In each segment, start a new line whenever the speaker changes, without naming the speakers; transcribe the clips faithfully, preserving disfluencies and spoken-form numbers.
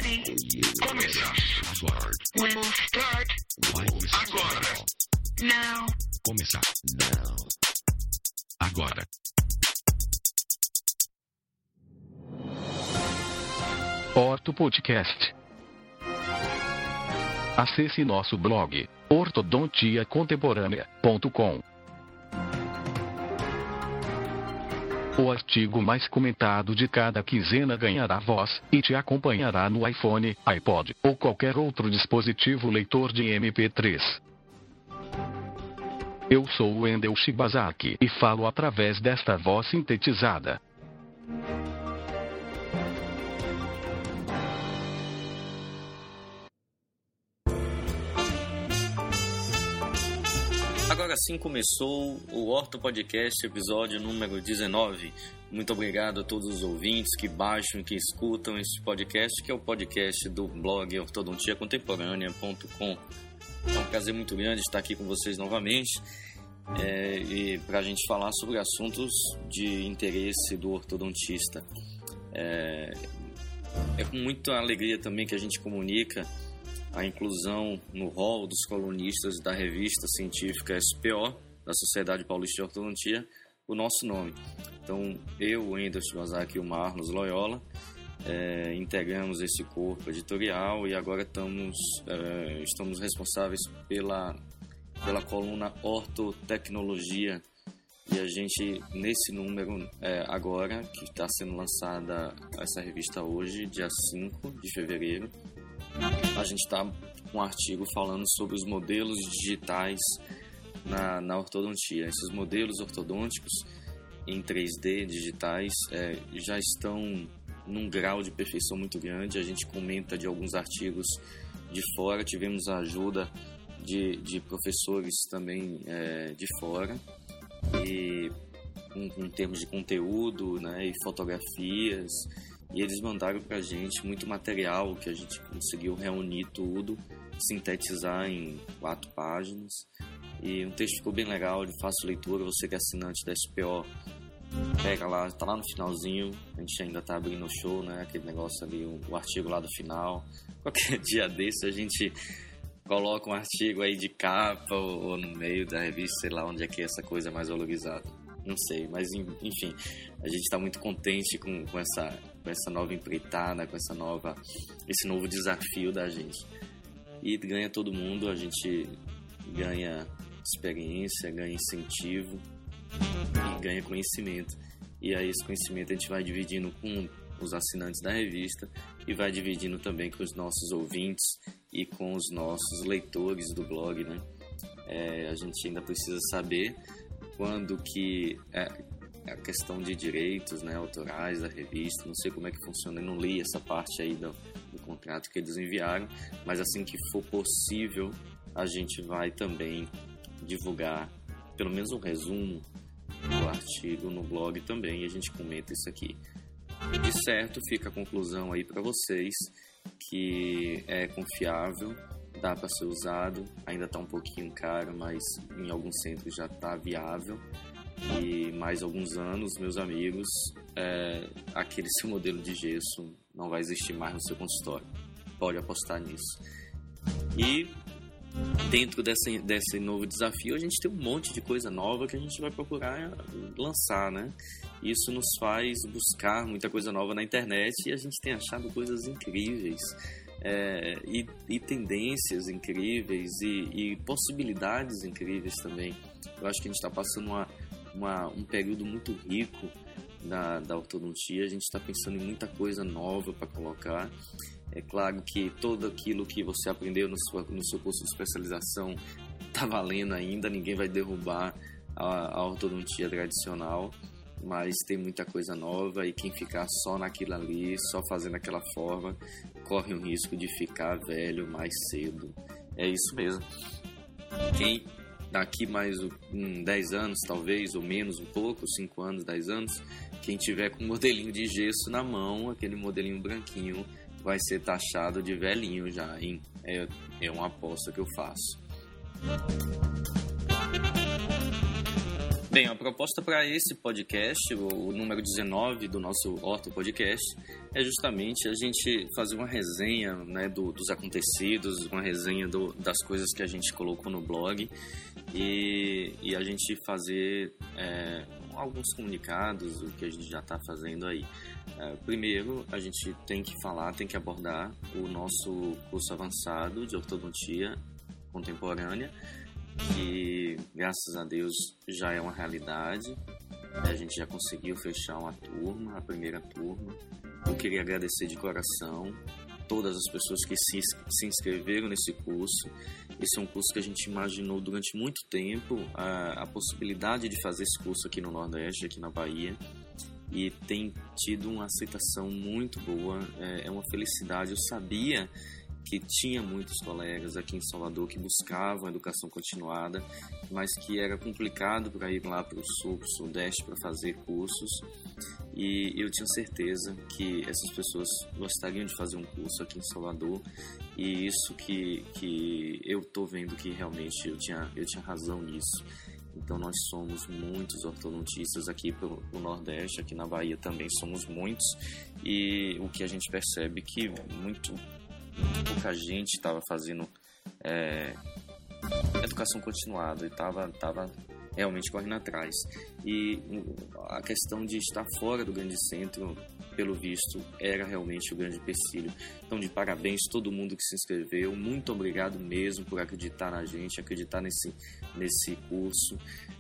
Ready? Começar. Will start. Agora. Now.
Começar. Now. Agora. Orto Podcast. Acesse nosso blog ortodontia contemporânea ponto com. O artigo mais comentado de cada quinzena ganhará voz e te acompanhará no iPhone, iPod ou qualquer outro dispositivo leitor de M P três. Eu sou o Wendel Shibazaki e falo através desta voz sintetizada.
Agora sim começou o Orto Podcast, episódio número dezenove. Muito obrigado a todos os ouvintes que baixam e que escutam este podcast, que é o podcast do blog ortodontia contemporânea ponto com. É um prazer muito grande estar aqui com vocês novamente é, e para a gente falar sobre assuntos de interesse do ortodontista. É, é com muita alegria também que a gente comunica a inclusão no rol dos colunistas da revista científica S P O, da Sociedade Paulista de Ortodontia, o nosso nome. Então, eu, o Wendel Shibazaki e o Marlos Loyola é, integramos esse corpo editorial e agora estamos, é, estamos responsáveis pela, pela coluna Ortotecnologia. E a gente, nesse número é, agora, que está sendo lançada essa revista hoje, dia cinco de fevereiro, a gente está com um artigo falando sobre os modelos digitais na, na ortodontia. Esses modelos ortodônticos em três D digitais é, já estão num grau de perfeição muito grande. A gente comenta de alguns artigos de fora, tivemos a ajuda de, de professores também é, de fora, e em, em termos de conteúdo, né, e fotografias. E eles mandaram pra gente muito material que a gente conseguiu reunir tudo, sintetizar em quatro páginas. E um texto ficou bem legal, de fácil leitura. Você que é assinante da S P O, pega lá, tá lá no finalzinho. A gente ainda tá abrindo o show, né? Aquele negócio ali, o, o artigo lá do final. Qualquer dia desse a gente coloca um artigo aí de capa ou, ou no meio da revista, sei lá onde é que é essa coisa mais valorizada. Não sei, mas enfim, a gente está muito contente com, com, essa, com essa nova empreitada, com essa nova, esse novo desafio da gente. E ganha todo mundo, a gente ganha experiência, ganha incentivo e ganha conhecimento. E aí esse conhecimento a gente vai dividindo com os assinantes da revista e vai dividindo também com os nossos ouvintes e com os nossos leitores do blog, né? É, a gente ainda precisa saber quando que é a questão de direitos, né, autorais da revista, não sei como é que funciona, eu não li essa parte aí do, do contrato que eles enviaram, mas assim que for possível, a gente vai também divulgar pelo menos um resumo do artigo no blog também, e a gente comenta isso aqui. De certo, fica a conclusão aí para vocês que é confiável, dá para ser usado, ainda está um pouquinho caro, mas em alguns centros já está viável. E mais alguns anos, meus amigos, é, aquele seu modelo de gesso não vai existir mais no seu consultório. Pode apostar nisso. E dentro dessa, desse novo desafio, a gente tem um monte de coisa nova que a gente vai procurar lançar, né? Isso nos faz buscar muita coisa nova na internet e a gente tem achado coisas incríveis. É, e, e tendências incríveis e, e possibilidades incríveis também. Eu acho que a gente está passando uma, uma, um período muito rico da, da ortodontia. A gente está pensando em muita coisa nova para colocar. É claro que tudo aquilo que você aprendeu no seu, no seu curso de especialização está valendo ainda, ninguém vai derrubar a, a ortodontia tradicional, mas tem muita coisa nova e quem ficar só naquilo ali, só fazendo aquela forma, corre o risco de ficar velho mais cedo. É isso mesmo. Quem daqui mais um, dez anos, talvez, ou menos um pouco, cinco anos, dez anos, quem tiver com um modelinho de gesso na mão, aquele modelinho branquinho, vai ser taxado de velhinho já, hein? É, é uma aposta que eu faço. Bem, a proposta para esse podcast, o número dezenove do nosso Orto Podcast, é justamente a gente fazer uma resenha, né, do, dos acontecidos, uma resenha do, das coisas que a gente colocou no blog e, e a gente fazer é, alguns comunicados, o que a gente já está fazendo aí. É, primeiro, a gente tem que falar, tem que abordar o nosso curso avançado de ortodontia contemporânea, que graças a Deus já é uma realidade. A gente já conseguiu fechar uma turma, a primeira turma. Eu queria agradecer de coração todas as pessoas que se, se inscreveram nesse curso. Esse é um curso que a gente imaginou durante muito tempo a, a possibilidade de fazer esse curso aqui no Nordeste, aqui na Bahia, e tem tido uma aceitação muito boa. É, é uma felicidade. Eu sabia que tinha muitos colegas aqui em Salvador que buscavam educação continuada, mas que era complicado para ir lá para o Sul, para o Sudeste, para fazer cursos. E eu tinha certeza que essas pessoas gostariam de fazer um curso aqui em Salvador, e isso que, que eu estou vendo que realmente eu tinha, eu tinha razão nisso. Então nós somos muitos ortodontistas aqui pelo no Nordeste, aqui na Bahia também somos muitos, e o que a gente percebe que muito pouca gente estava fazendo é, educação continuada e estava tava realmente correndo atrás. E a questão de estar fora do grande centro, pelo visto, era realmente o grande empecilho. Então, de parabéns a todo mundo que se inscreveu. Muito obrigado mesmo por acreditar na gente, acreditar nesse, nesse curso.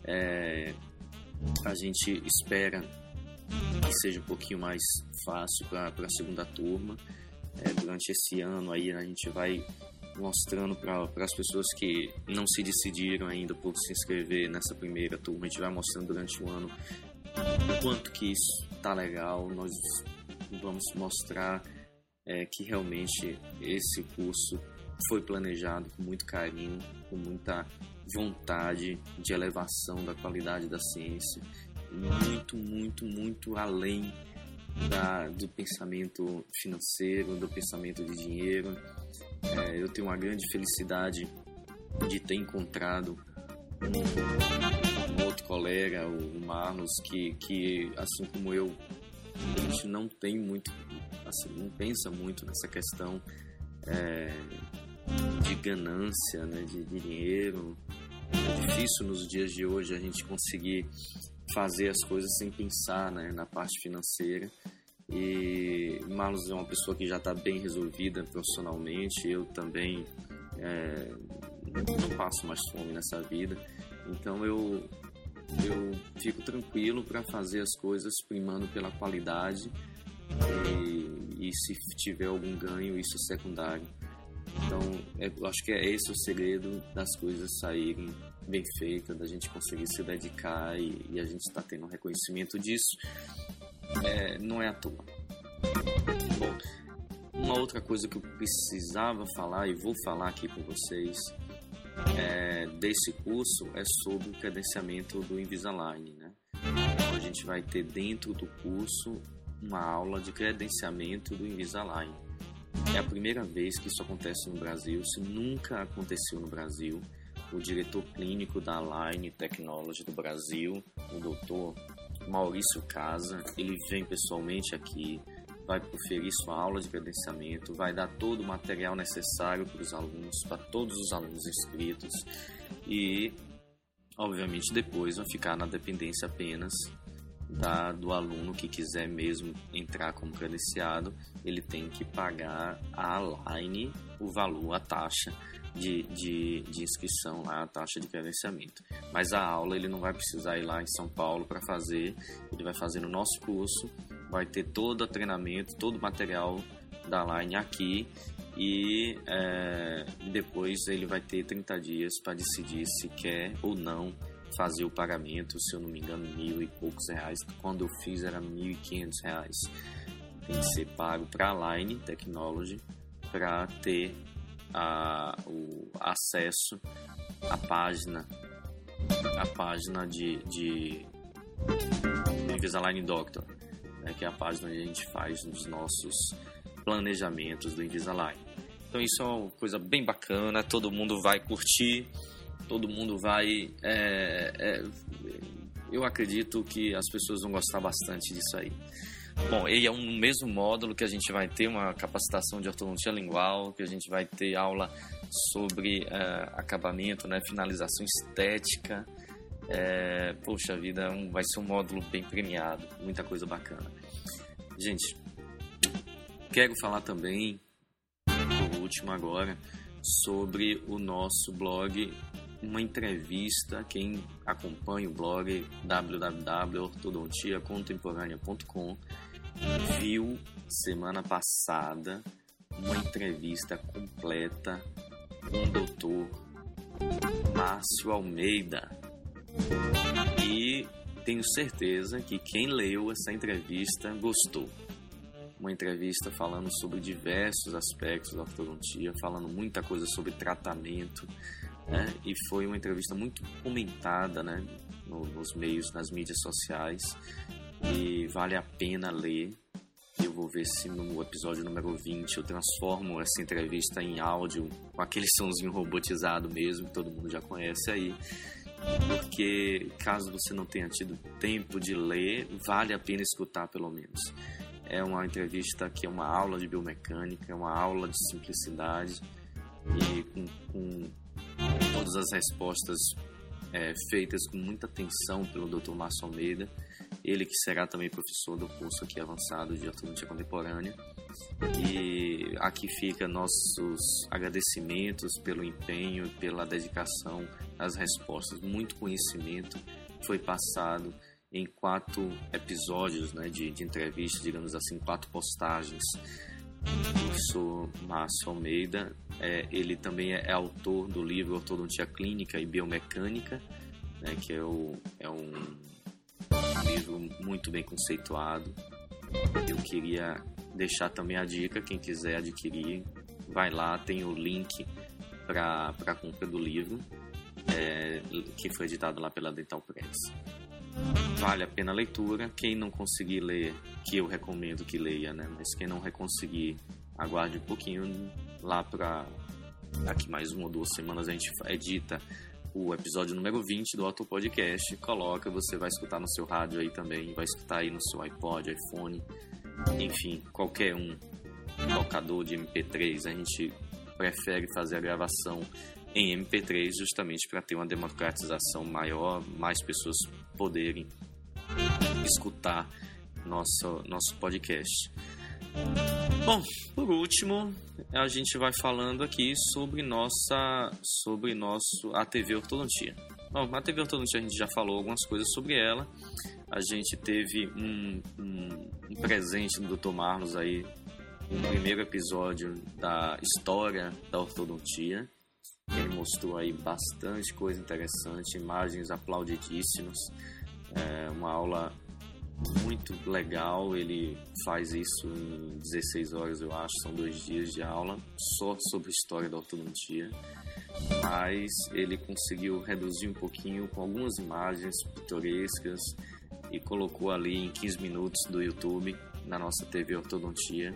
É, a gente espera que seja um pouquinho mais fácil para a segunda turma. É, durante esse ano aí a gente vai mostrando para as pessoas que não se decidiram ainda por se inscrever nessa primeira turma, a gente vai mostrando durante o ano o quanto que isso tá legal. Nós vamos mostrar é, que realmente esse curso foi planejado com muito carinho, com muita vontade de elevação da qualidade da ciência, muito, muito, muito além Da, do pensamento financeiro, do pensamento de dinheiro. É, eu tenho uma grande felicidade de ter encontrado um, um outro colega, o Marlos, que, que assim como eu, a gente não tem muito, assim, não pensa muito nessa questão é, de ganância, né, de, de dinheiro. É difícil nos dias de hoje a gente conseguir fazer as coisas sem pensar, né, na parte financeira. E Marlos é uma pessoa que já está bem resolvida profissionalmente. Eu também é, não passo mais fome nessa vida, então eu, eu fico tranquilo para fazer as coisas primando pela qualidade, e, e se tiver algum ganho, isso é secundário. Então é, eu acho que é esse o segredo das coisas saírem bem feita, da gente conseguir se dedicar, e, e a gente está tendo um reconhecimento disso. É, não é à toa. Bom, uma outra coisa que eu precisava falar e vou falar aqui com vocês é, desse curso é sobre o credenciamento do Invisalign, né? Então a gente vai ter dentro do curso uma aula de credenciamento do Invisalign. É a primeira vez que isso acontece no Brasil, isso nunca aconteceu no Brasil. O diretor clínico da Align Technology do Brasil, o doutor Maurício Casa, ele vem pessoalmente aqui, vai proferir sua aula de credenciamento, vai dar todo o material necessário para os alunos, para todos os alunos inscritos, e obviamente depois vai ficar na dependência apenas da, do aluno que quiser mesmo entrar como credenciado. Ele tem que pagar a Align o valor, a taxa De, de, de inscrição lá, a taxa de credenciamento. Mas a aula ele não vai precisar ir lá em São Paulo para fazer, ele vai fazer no nosso curso, vai ter todo o treinamento, todo o material da Align aqui, e é, depois ele vai ter trinta dias para decidir se quer ou não fazer o pagamento. Se eu não me engano, mil e poucos reais. Quando eu fiz era mil e quinhentos reais. Tem que ser pago para a Align Technology para ter A, o acesso à página a página de, de Invisalign Doctor, né, que é a página onde a gente faz os nossos planejamentos do Invisalign. Então isso é uma coisa bem bacana, todo mundo vai curtir, todo mundo vai é, é, eu acredito que as pessoas vão gostar bastante disso aí. Bom, ele é um mesmo módulo que a gente vai ter uma capacitação de ortodontia lingual, que a gente vai ter aula sobre uh, acabamento, né, finalização estética. É, poxa vida, um, vai ser um módulo bem premiado, muita coisa bacana. Gente, quero falar também, por último agora, sobre o nosso blog, uma entrevista. Quem acompanha o blog w w w ponto ortodontia contemporânea ponto com viu semana passada uma entrevista completa com o doutor Márcio Almeida, e tenho certeza que quem leu essa entrevista gostou. Uma entrevista falando sobre diversos aspectos da ortodontia, falando muita coisa sobre tratamento, né? E foi uma entrevista muito comentada, né, nos meios, nas mídias sociais, e vale a pena ler. Eu vou ver se no episódio número vinte eu transformo essa entrevista em áudio, com aquele somzinho robotizado mesmo, que todo mundo já conhece aí. Porque caso você não tenha tido tempo de ler, vale a pena escutar pelo menos. É uma entrevista que é uma aula de biomecânica, é uma aula de simplicidade, e com, com todas as respostas é, feitas com muita atenção pelo doutor Márcio Almeida, ele que será também professor do curso aqui avançado de ortodontia contemporânea. E aqui fica nossos agradecimentos pelo empenho e pela dedicação às respostas. Muito conhecimento foi passado em quatro episódios, né, de, de entrevista, digamos assim, quatro postagens. O professor Márcio Almeida, é, ele também é, é autor do livro Ortodontia Clínica e Biomecânica, né, que é, o, é um, um livro muito bem conceituado. Eu queria deixar também a dica, quem quiser adquirir, vai lá, tem o link para a compra do livro, é, que foi editado lá pela Dental Press. Vale a pena a leitura. Quem não conseguir ler, que eu recomendo que leia, né? Mas quem não conseguir, aguarde um pouquinho. Lá para daqui mais uma ou duas semanas a gente edita o episódio número vinte do Auto Podcast. Coloca, você vai escutar no seu rádio aí também, vai escutar aí no seu iPod, iPhone, enfim, qualquer um tocador de M P três. A gente prefere fazer a gravação em M P três justamente para ter uma democratização maior, mais pessoas poderem escutar nosso, nosso podcast. Bom, por último, a gente vai falando aqui sobre nossa, sobre nosso A T V Ortodontia. Bom, a T V Ortodontia a gente já falou algumas coisas sobre ela. A gente teve um, um, um presente do doutor Marlos aí no primeiro episódio da história da ortodontia. Ele mostrou aí bastante coisa interessante, imagens aplaudidíssimas, é uma aula muito legal. Ele faz isso em dezesseis horas, eu acho, são dois dias de aula só sobre a história da ortodontia, mas ele conseguiu reduzir um pouquinho com algumas imagens pitorescas e colocou ali em quinze minutos do YouTube na nossa T V Ortodontia,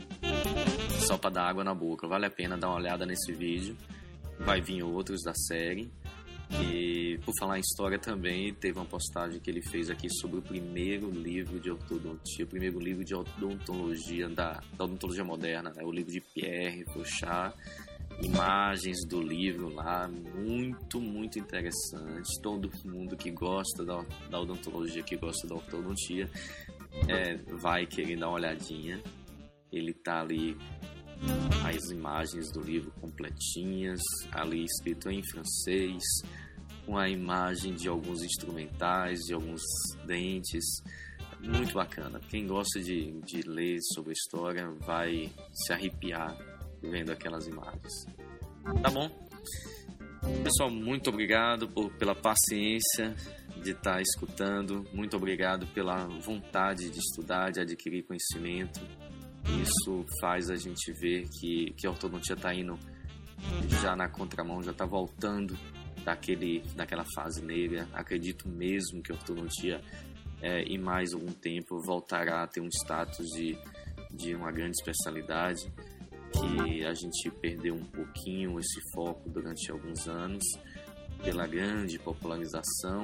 só para dar água na boca. Vale a pena dar uma olhada nesse vídeo. Vai vir outros da série. E por falar em história também, teve uma postagem que ele fez aqui sobre o primeiro livro de ortodontia, o primeiro livro de odontologia da, da odontologia moderna, né? O livro de Pierre Fauchard. Imagens do livro lá, muito, muito interessante. Todo mundo que gosta da, da odontologia, que gosta da ortodontia, é, vai querer dar uma olhadinha. Ele tá ali, as imagens do livro completinhas, ali escrito em francês, com a imagem de alguns instrumentais, de alguns dentes. Muito bacana. Quem gosta de, de ler sobre a história vai se arrepiar vendo aquelas imagens. Tá bom? Pessoal, muito obrigado por, pela paciência de estar escutando. Muito obrigado pela vontade de estudar, de adquirir conhecimento. Isso faz a gente ver que, que a ortodontia está indo já na contramão, já está voltando daquele, daquela fase negra. Acredito mesmo que a ortodontia, é, em mais algum tempo, voltará a ter um status de, de uma grande especialidade, que a gente perdeu um pouquinho esse foco durante alguns anos pela grande popularização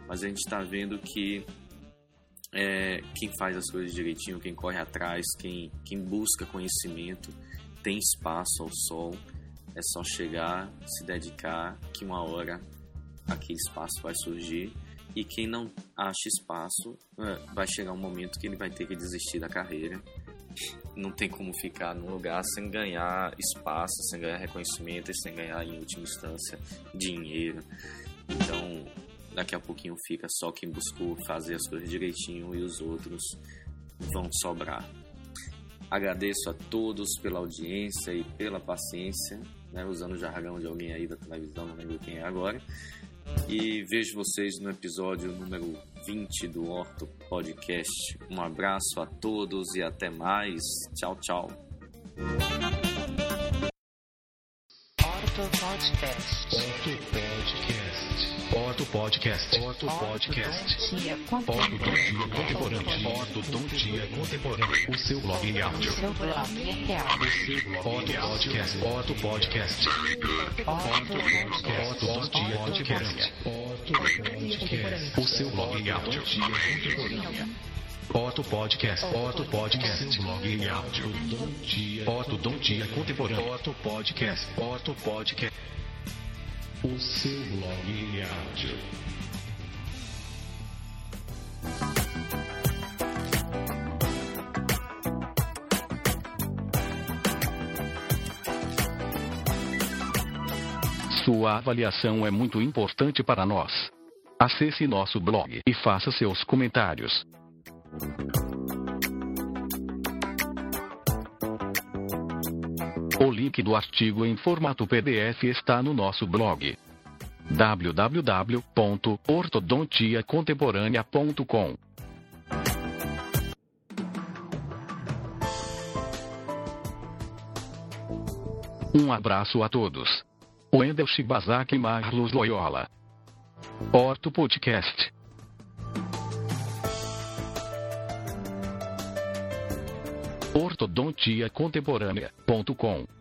mas a gente está vendo que é, quem faz as coisas direitinho, quem corre atrás, quem, quem busca conhecimento, tem espaço ao sol. É só chegar, se dedicar, que uma hora aquele espaço vai surgir. E quem não acha espaço, vai chegar um momento que ele vai ter que desistir da carreira. Não tem como ficar num lugar sem ganhar espaço, sem ganhar reconhecimento e sem ganhar, em última instância, dinheiro. Então, daqui a pouquinho fica só quem buscou fazer as coisas direitinho e os outros vão sobrar. Agradeço a todos pela audiência e pela paciência, né, usando o jargão de alguém aí da televisão, não lembro quem é agora. E vejo vocês no episódio número vinte do Orto Podcast. Um abraço a todos e até mais. Tchau, tchau.
Orto Podcast.
Orto Podcast. Orto Podcast. Ortodontia Contemporânea. Ortodontia Contemporânea. O seu blog em áudio.
Seu blog em áudio.
Orto Podcast. Orto Podcast. Ortodontia Contemporânea. O seu blog em áudio. Orto Podcast. Orto Podcast. Blog em áudio. Ortodontia Contemporânea. Orto Podcast. Orto Podcast. O seu blog em áudio. Sua avaliação é muito importante para nós. Acesse nosso blog e faça seus comentários. O link do artigo em formato P D F está no nosso blog w w w ponto ortodontia contemporânea ponto com. Um abraço a todos. Wendel Shibazaki e Marlos Loyola. Orto Podcast. ortodontia contemporânea ponto com